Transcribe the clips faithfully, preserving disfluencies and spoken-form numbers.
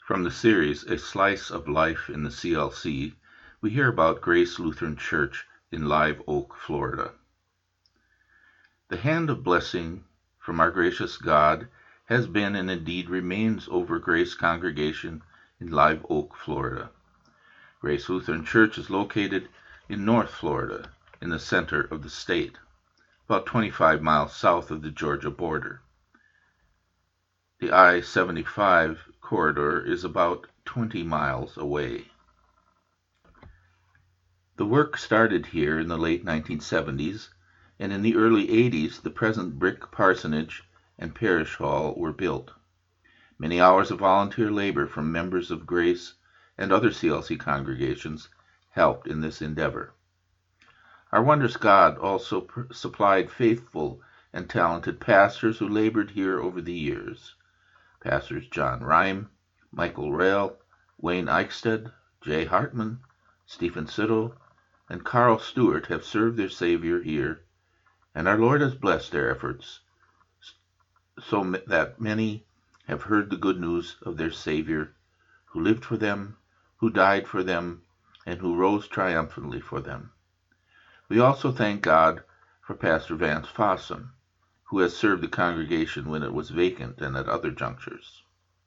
From the series A Slice of Life in the C L C, we hear about Grace Lutheran Church in Live Oak, Florida. The hand of blessing from our gracious God has been and indeed remains over Grace Congregation in Live Oak, Florida. Grace Lutheran Church is located in North Florida, in the center of the state, about twenty-five miles south of the Georgia border. The I seventy-five corridor is about twenty miles away. The work started here in the late nineteen seventies, and in the early eighties the present brick parsonage and parish hall were built. Many hours of volunteer labor from members of Grace and other C L C congregations helped in this endeavor. Our wondrous God also pr- supplied faithful and talented pastors who labored here over the years. Pastors John Rhyme, Michael Rail, Wayne Eichsted, Jay Hartman, Stephen Siddle, and Carl Stewart have served their Savior here, and our Lord has blessed their efforts so that many have heard the good news of their Savior, who lived for them, who died for them, and who rose triumphantly for them. We also thank God for Pastor Vance Fossum, who has served the congregation when it was vacant and at other junctures.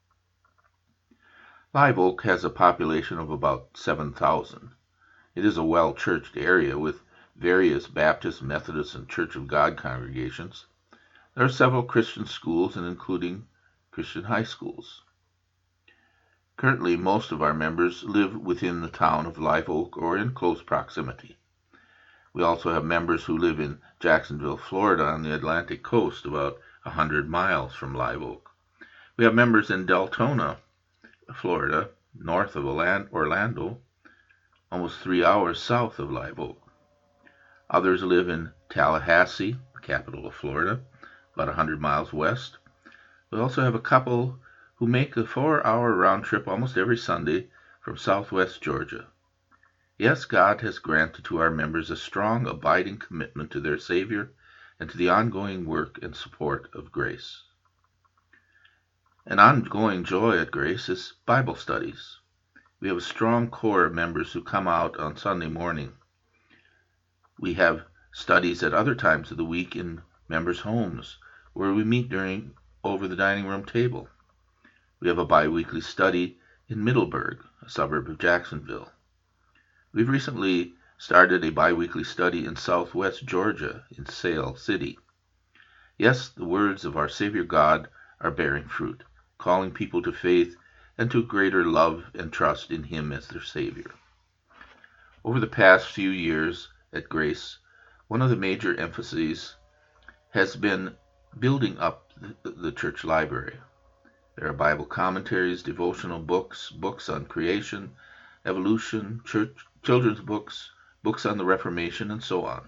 Live Oak has a population of about seven thousand. It is a well-churched area with various Baptist, Methodist, and Church of God congregations. There are several Christian schools, and including Christian high schools. Currently, most of our members live within the town of Live Oak or in close proximity. We also have members who live in Jacksonville, Florida, on the Atlantic coast, about one hundred miles from Live Oak. We have members in Deltona, Florida, north of Orlando, almost three hours south of Live Oak. Others live in Tallahassee, the capital of Florida, about one hundred miles west. We also have a couple who make the four-hour round trip almost every Sunday from southwest Georgia. Yes, God has granted to our members a strong, abiding commitment to their Savior and to the ongoing work and support of Grace. An ongoing joy at Grace is Bible studies. We have a strong core of members who come out on Sunday morning. We have studies at other times of the week in members' homes, where we meet during over the dining room table. We have a bi-weekly study in Middleburg, a suburb of Jacksonville. We've recently started a bi-weekly study in southwest Georgia, in Sale City. Yes, the words of our Savior God are bearing fruit, calling people to faith and to greater love and trust in Him as their Savior. Over the past few years at Grace, one of the major emphases has been building up the, the church library. There are Bible commentaries, devotional books, books on creation, evolution, church, children's books, books on the Reformation, and so on.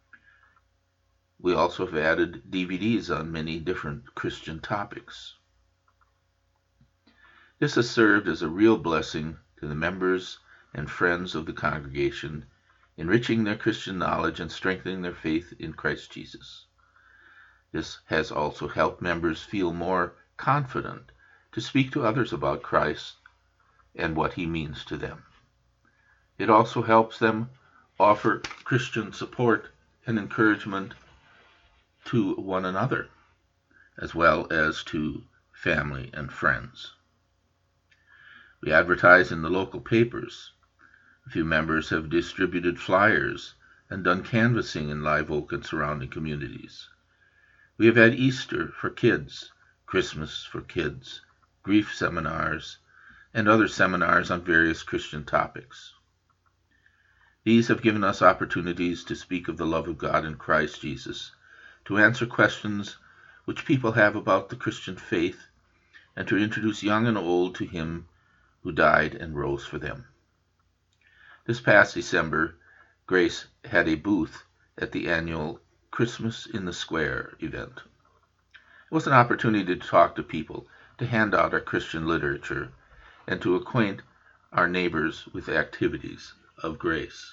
We also have added D V Ds on many different Christian topics. This has served as a real blessing to the members and friends of the congregation, enriching their Christian knowledge and strengthening their faith in Christ Jesus. This has also helped members feel more confident to speak to others about Christ and what He means to them. It also helps them offer Christian support and encouragement to one another, as well as to family and friends. We advertise in the local papers. A few members have distributed flyers and done canvassing in Live Oak and surrounding communities. We have had Easter for kids, Christmas for kids, grief seminars, and other seminars on various Christian topics. These have given us opportunities to speak of the love of God in Christ Jesus, to answer questions which people have about the Christian faith, and to introduce young and old to Him who died and rose for them. This past December, Grace had a booth at the annual Christmas in the Square event. It was an opportunity to talk to people, to hand out our Christian literature, and to acquaint our neighbors with the activities of Grace.